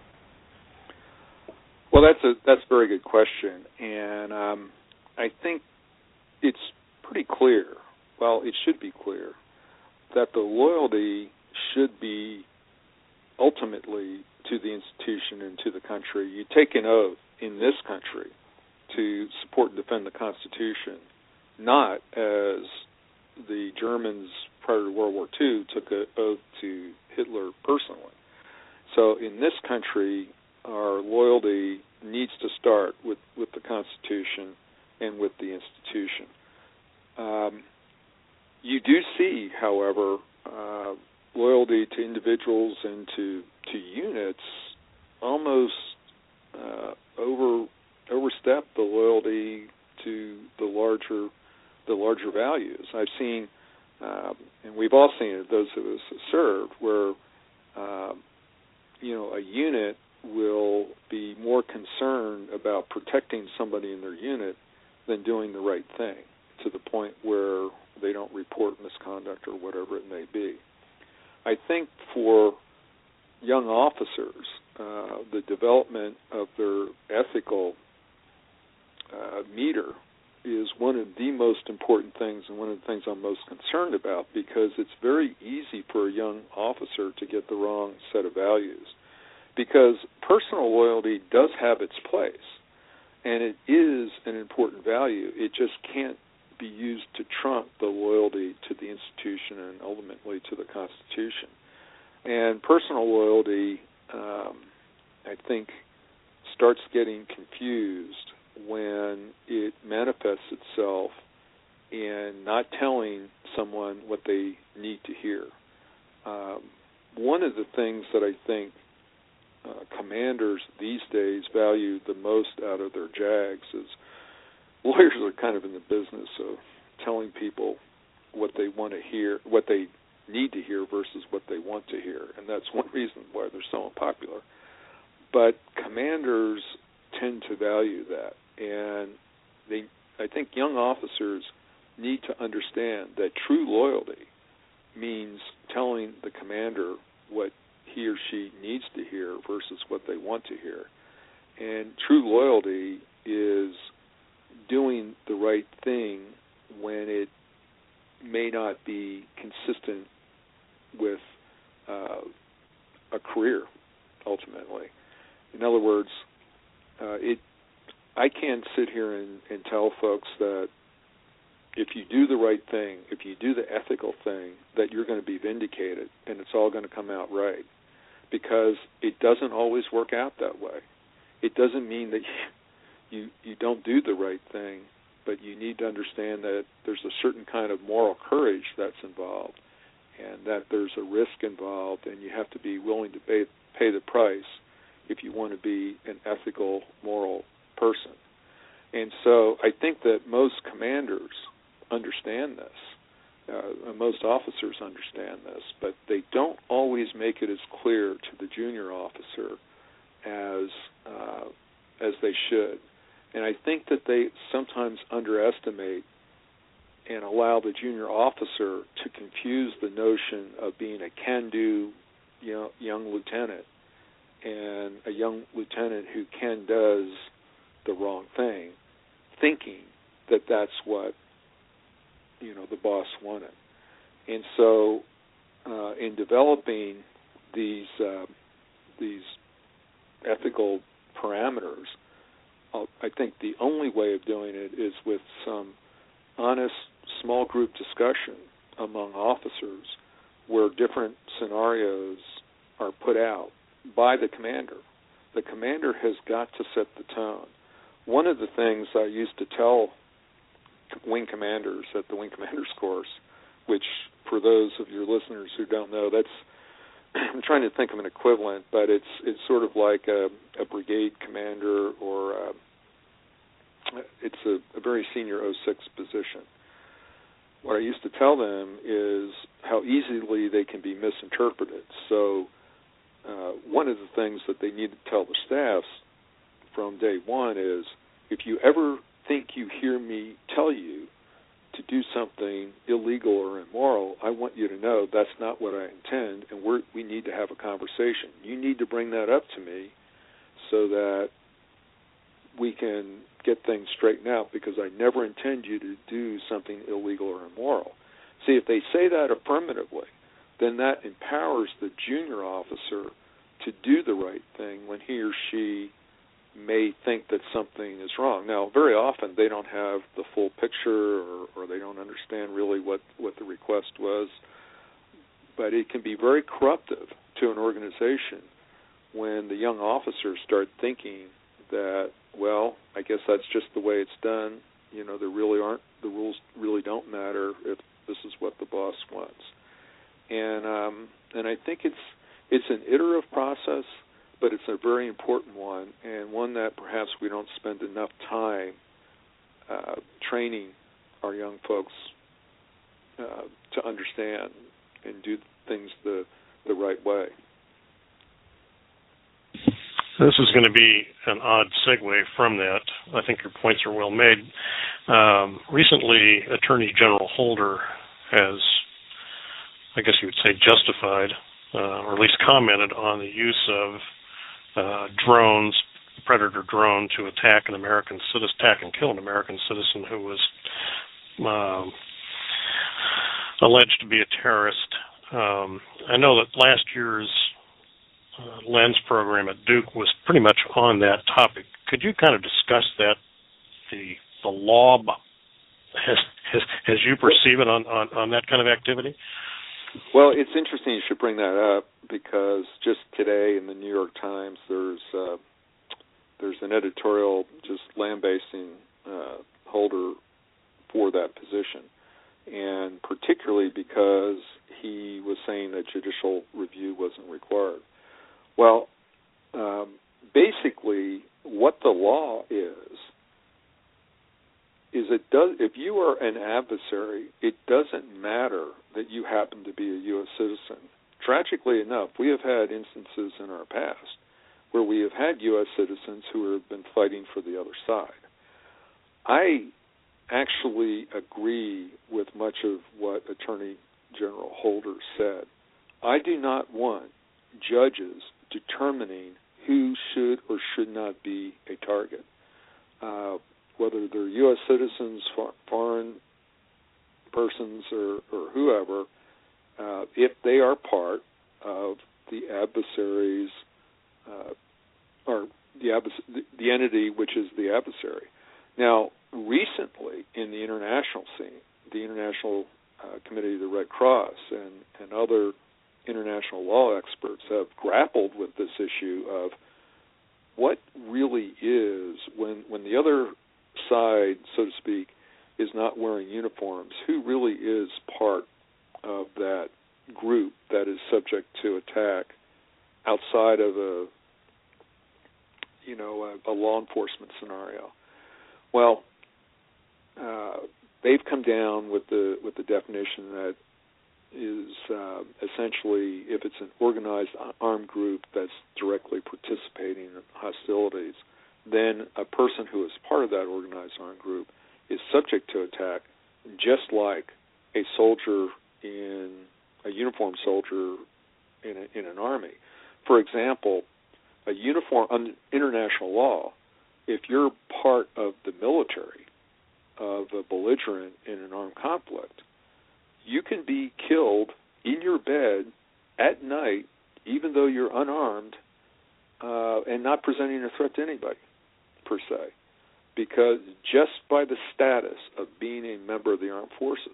Well, that's a that's a very good question, and um, I think it's pretty clear, well, it should be clear, that the loyalty should be ultimately to the institution and to the country. You take an oath in this country to support and defend the Constitution, not as the Germans prior to World War Two took an oath to Hitler personally. So in this country, our loyalty needs to start with, with the Constitution and with the institution. Um, you do see, however, uh, loyalty to individuals and to, to units almost uh, over overstep the loyalty to the larger the larger values. I've seen, um, and we've all seen it, those of us who served, where uh, you know a unit will be more concerned about protecting somebody in their unit than doing the right thing, to the point where they don't report misconduct or whatever it may be. I think for young officers, uh, the development of their ethical uh, meter is one of the most important things, and one of the things I'm most concerned about, because it's very easy for a young officer to get the wrong set of values. Because personal loyalty does have its place, and it is an important value. It just can't be used to trump the loyalty to the institution and ultimately to the Constitution. And personal loyalty, um, I think, starts getting confused when it manifests itself in not telling someone what they need to hear. Um, one of the things that I think Uh, commanders these days value the most out of their JAGs is lawyers are kind of in the business of telling people what they want to hear, what they need to hear versus what they want to hear, and that's one reason why they're so unpopular. But commanders tend to value that, and they, I think young officers need to understand that true loyalty means telling the commander what he or she needs to hear versus what they want to hear. And true loyalty is doing the right thing when it may not be consistent with uh, a career, ultimately. In other words, uh, it. I can't sit here and, and tell folks that if you do the right thing, if you do the ethical thing, that you're going to be vindicated and it's all going to come out right. Because it doesn't always work out that way. It doesn't mean that you, you you don't do the right thing, but you need to understand that there's a certain kind of moral courage that's involved, and that there's a risk involved, and you have to be willing to pay, pay the price if you want to be an ethical, moral person. And so I think that most commanders understand this. Uh, most officers understand this, but they don't always make it as clear to the junior officer as uh, as they should. And I think that they sometimes underestimate and allow the junior officer to confuse the notion of being a can-do, you know, young lieutenant and a young lieutenant who can does the wrong thing, thinking that that's what you know the boss wanted. And so uh, in developing these uh, these ethical parameters, uh, I think the only way of doing it is with some honest small group discussion among officers where different scenarios are put out by the commander the commander has got to set the tone. One of the things I used to tell wing commanders at the Wing Commanders course, which for those of your listeners who don't know, that's I'm trying to think of an equivalent, but it's it's sort of like a, a brigade commander, or a, it's a, a very senior oh six position. What I used to tell them is how easily they can be misinterpreted. So uh, one of the things that they need to tell the staffs from day one is, if you ever think you hear me tell you to do something illegal or immoral, I want you to know that's not what I intend, and we're, we need to have a conversation. You need to bring that up to me so that we can get things straightened out, because I never intend you to do something illegal or immoral. See, if they say that affirmatively, then that empowers the junior officer to do the right thing when he or she may think that something is wrong. Now, very often they don't have the full picture, or, or they don't understand really what, what the request was, but it can be very corruptive to an organization when the young officers start thinking that, well, I guess that's just the way it's done. You know, there really aren't, the rules really don't matter if this is what the boss wants. And um, and I think it's it's an iterative process, but it's a very important one, and one that perhaps we don't spend enough time uh, training our young folks uh, to understand and do things the the right way. This is going to be an odd segue from that. I think your points are well made. Um, recently, Attorney General Holder has, I guess you would say, justified, uh, or at least commented on the use of uh, drones, Predator drone, to attack an American citizen, attack and kill an American citizen who was um, alleged to be a terrorist. Um, I know that last year's Uh, LENS program at Duke was pretty much on that topic. Could you kind of discuss that, the the law as, as, as you perceive it on, on, on that kind of activity? Well, it's interesting you should bring that up, because just today in the New York Times there's uh, there's an editorial just lambasting uh, Holder for that position, and particularly because he was saying that judicial review wasn't required. Well, um, basically, what the law is, is it does. If you are an adversary, it doesn't matter that you happen to be a U S citizen. Tragically enough, we have had instances in our past where we have had U S citizens who have been fighting for the other side. I actually agree with much of what Attorney General Holder said. I do not want judges determining who should or should not be a target, uh, whether they're U S citizens, for, foreign persons, or, or whoever, uh, if they are part of the adversary's, uh, or the, advers- the entity which is the adversary. Now, recently in the international scene, the International uh, Committee of the Red Cross and, and other international law experts have grappled with this issue of what really is, when when the other side, so to speak, is not wearing uniforms, who really is part of that group that is subject to attack outside of a, you know, a, a law enforcement scenario. Well, uh, they've come down with the with the definition that is uh, essentially, if it's an organized armed group that's directly participating in hostilities, then a person who is part of that organized armed group is subject to attack, just like a soldier in a uniformed soldier in, a, in an army. For example, a uniform under international law, if you're part of the military of a belligerent in an armed conflict, you can be killed in your bed at night, even though you're unarmed, uh, and not presenting a threat to anybody, per se, because just by the status of being a member of the armed forces.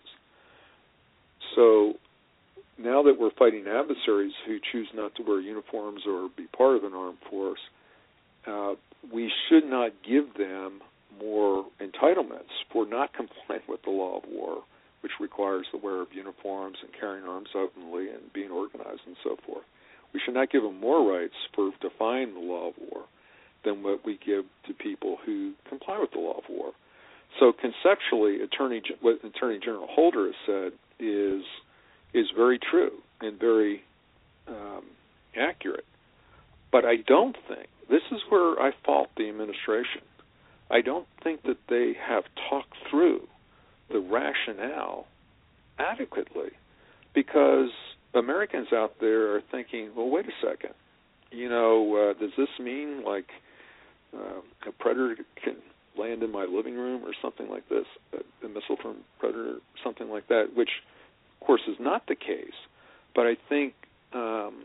So now that we're fighting adversaries who choose not to wear uniforms or be part of an armed force, uh, we should not give them more entitlements for not complying with the law of war, which requires the wear of uniforms and carrying arms openly and being organized and so forth. We should not give them more rights for defying the law of war than what we give to people who comply with the law of war. So conceptually, Attorney what Attorney General Holder has said is is very true and very um, accurate. But I don't think, this is where I fault the administration, I don't think that they have talked through the rationale adequately, because Americans out there are thinking, well, wait a second, you know, uh, does this mean like uh, a predator can land in my living room or something like this, a, a missile from Predator, something like that, which, of course, is not the case. But I think um,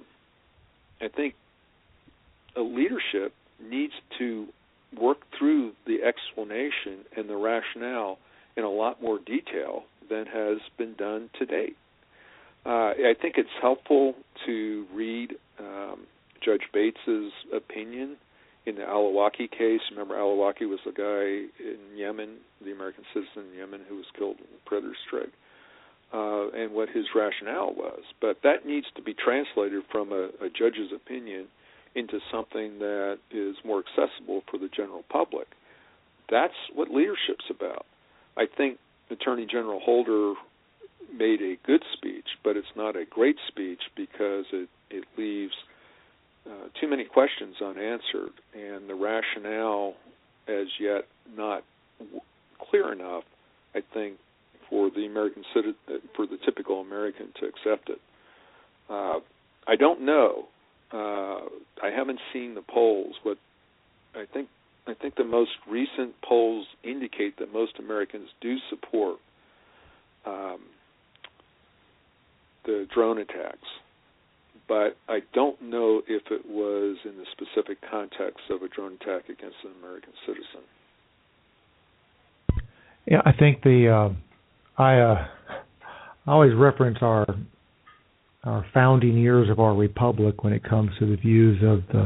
I think a leadership needs to work through the explanation and the rationale in a lot more detail than has been done to date. Uh, I think it's helpful to read um, Judge Bates's opinion in the Al-Awlaki case. Remember, Al-Awlaki was the guy in Yemen, the American citizen in Yemen who was killed in a predator strike, uh, and what his rationale was. But that needs to be translated from a, a judge's opinion into something that is more accessible for the general public. That's what leadership's about. I think Attorney General Holder made a good speech, but it's not a great speech because it, it leaves uh, too many questions unanswered, and the rationale as yet not w- clear enough, I think, for the American citizen, for the typical American to accept it. Uh, I don't know. Uh, I haven't seen the polls. What I think, I think the most recent polls indicate that most Americans do support um, the drone attacks, but I don't know if it was in the specific context of a drone attack against an American citizen. Yeah, I think the uh, I uh, I always reference our our founding years of our republic when it comes to the views of the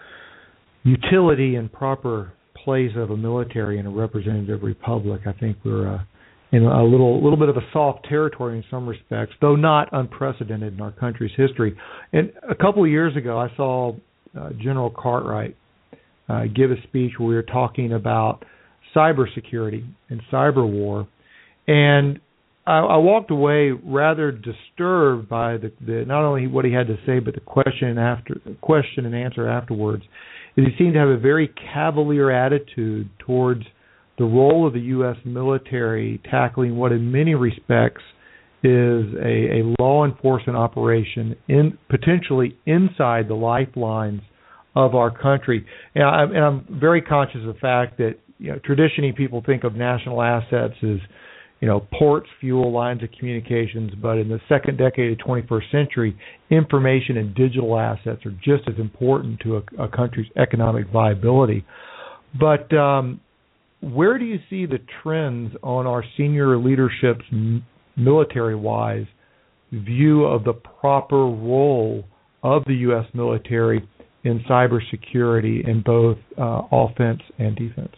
utility and proper place of a military in a representative republic. I think we're uh, in a little little bit of a soft territory in some respects, though not unprecedented in our country's history. And a couple of years ago, I saw uh, General Cartwright uh, give a speech where we were talking about cybersecurity and cyber war, and I, I walked away rather disturbed by the, the not only what he had to say, but the question after question and answer afterwards. Is he seemed to have a very cavalier attitude towards the role of the U S military tackling what in many respects is a, a law enforcement operation in potentially inside the lifelines of our country. And, I, and I'm very conscious of the fact that, you know, traditionally people think of national assets as, you know, ports, fuel, lines of communications, but in the second decade of the twenty-first century, information and digital assets are just as important to a, a country's economic viability. But um, where do you see the trends on our senior leadership's military-wise view of the proper role of the U S military in cybersecurity in both uh, offense and defense?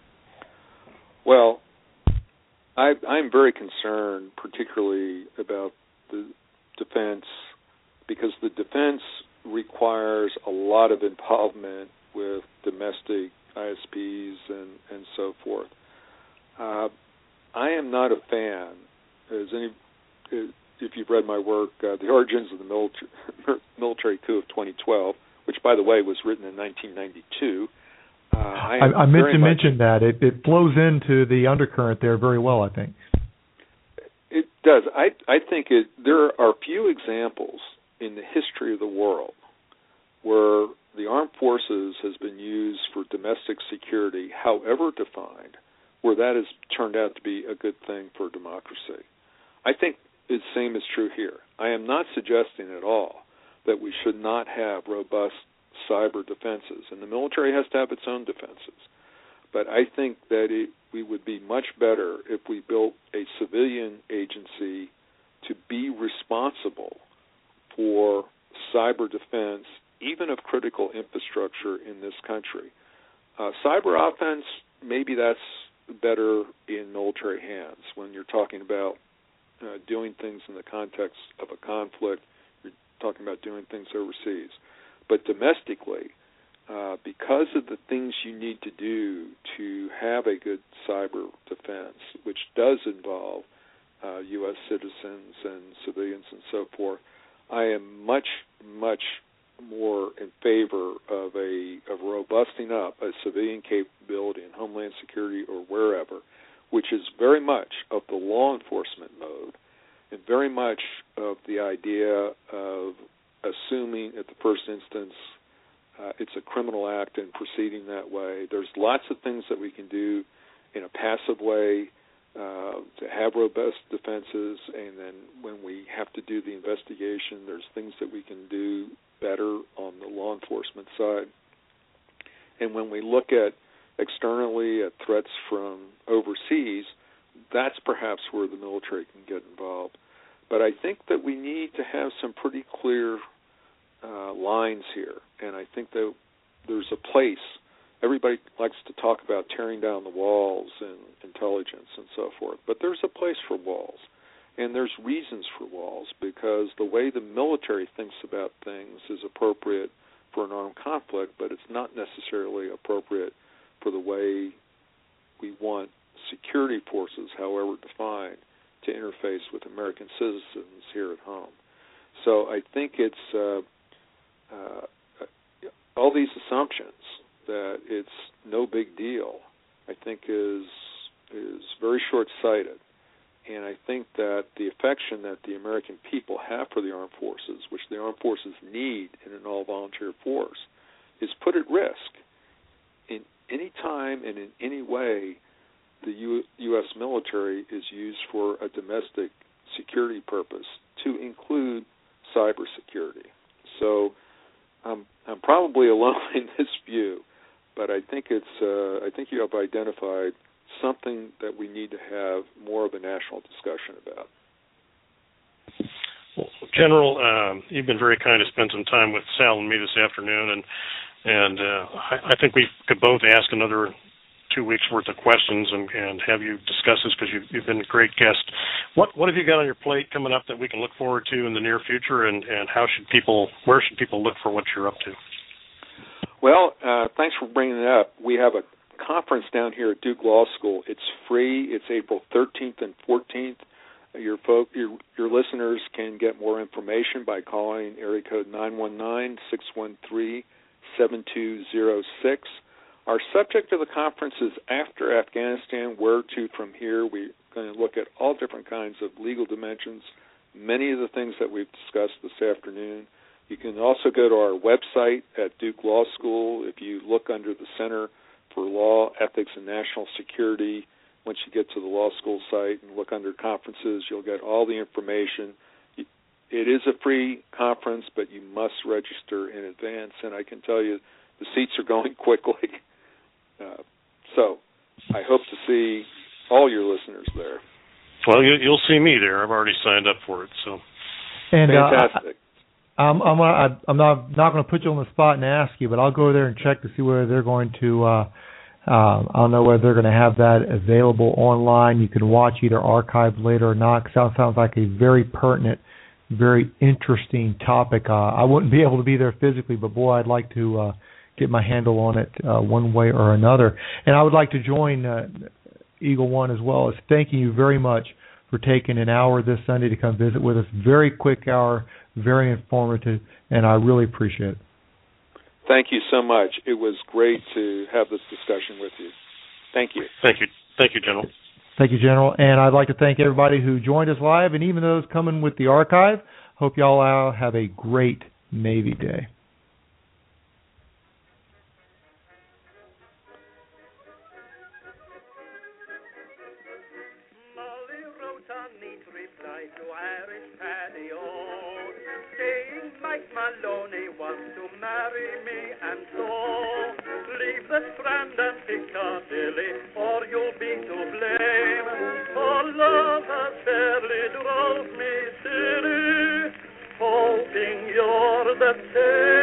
Well, I, I'm very concerned, particularly about the defense, because the defense requires a lot of involvement with domestic I S Ps and, and so forth. Uh, I am not a fan, as any, if you've read my work, uh, The Origins of the Military, Military Coup of twenty twelve, which, by the way, was written in nineteen ninety-two. Uh, I, I, I meant to much, mention that. It, it flows into the undercurrent there very well, I think. It does. I, I think it, there are few examples in the history of the world where the armed forces has been used for domestic security, however defined, where that has turned out to be a good thing for democracy. I think the same is true here. I am not suggesting at all that we should not have robust cyber defenses, and the military has to have its own defenses. But I think that it, we would be much better if we built a civilian agency to be responsible for cyber defense even of critical infrastructure in this country. Uh, cyber offense, maybe that's better in military hands when you're talking about uh, doing things in the context of a conflict. You're talking about doing things overseas. But domestically, uh, because of the things you need to do to have a good cyber defense, which does involve uh, U S citizens and civilians and so forth, I am much, much more in favor of a of robusting up a civilian capability in Homeland Security or wherever, which is very much of the law enforcement mode and very much of the idea of assuming at the first instance uh, it's a criminal act and proceeding that way. There's lots of things that we can do in a passive way uh, to have robust defenses, and then when we have to do the investigation, there's things that we can do better on the law enforcement side. And when we look at externally at threats from overseas, that's perhaps where the military can get involved. But I think that we need to have some pretty clear uh, lines here, and I think that there's a place. Everybody likes to talk about tearing down the walls and intelligence and so forth, but there's a place for walls. And there's reasons for walls, because the way the military thinks about things is appropriate for an armed conflict, but it's not necessarily appropriate for the way we want security forces, however defined, to interface with American citizens here at home. So I think it's uh, uh, all these assumptions that it's no big deal, I think is is very short-sighted. And I think that the affection that the American people have for the armed forces, which the armed forces need in an all-volunteer force, is put at risk. In any time and in any way, the U- U.S. military is used for a domestic security purpose, to include cybersecurity. So um, I'm probably alone in this view, but I think it's uh, I think you have identified something that we need to have more of a national discussion about. Well, General, um, you've been very kind to spend some time with Sal and me this afternoon, and and uh, I, I think we could both ask another two weeks worth of questions and, and have you discuss this, because you've, you've been a great guest. What what have you got on your plate coming up that we can look forward to in the near future, and, and how should people, where should people look for what you're up to? Well, uh, thanks for bringing it up. We have a conference down here at Duke Law School. It's free. It's April thirteenth and fourteenth. Your folk, your, your listeners can get more information by calling area code nine one nine, six one three, seven two zero six. Our subject of the conference is After Afghanistan, Where to From Here. We're going to look at all different kinds of legal dimensions, many of the things that we've discussed this afternoon. You can also go to our website at Duke Law School. If you look under the Center for Law, Ethics, and National Security, once you get to the law school site and look under conferences, you'll get all the information. It is a free conference, but you must register in advance, and I can tell you the seats are going quickly. Uh, so I hope to see all your listeners there. Well, you, you'll see me there. I've already signed up for it. So and, fantastic. Uh, I'm I'm I'm not not going to put you on the spot and ask you, but I'll go there and check to see whether they're going to. Uh, uh, I don't know whether they're going to have that available online. You can watch either archived later or not. Because that sounds like a very pertinent, very interesting topic. Uh, I wouldn't be able to be there physically, but boy, I'd like to uh, get my handle on it uh, one way or another. And I would like to join uh, Eagle One as well as thanking you very much for taking an hour this Sunday to come visit with us. Very quick hour, very informative, and I really appreciate it. Thank you so much. It was great to have this discussion with you. Thank you. Thank you. Thank you, General. Thank you, General. And I'd like to thank everybody who joined us live, and even those coming with the archive. Hope you all have a great Navy Day. Maloney wants to marry me, and so leave the Strand and Piccadilly, or you'll be to blame. For love has fairly drove me silly, hoping you're the same.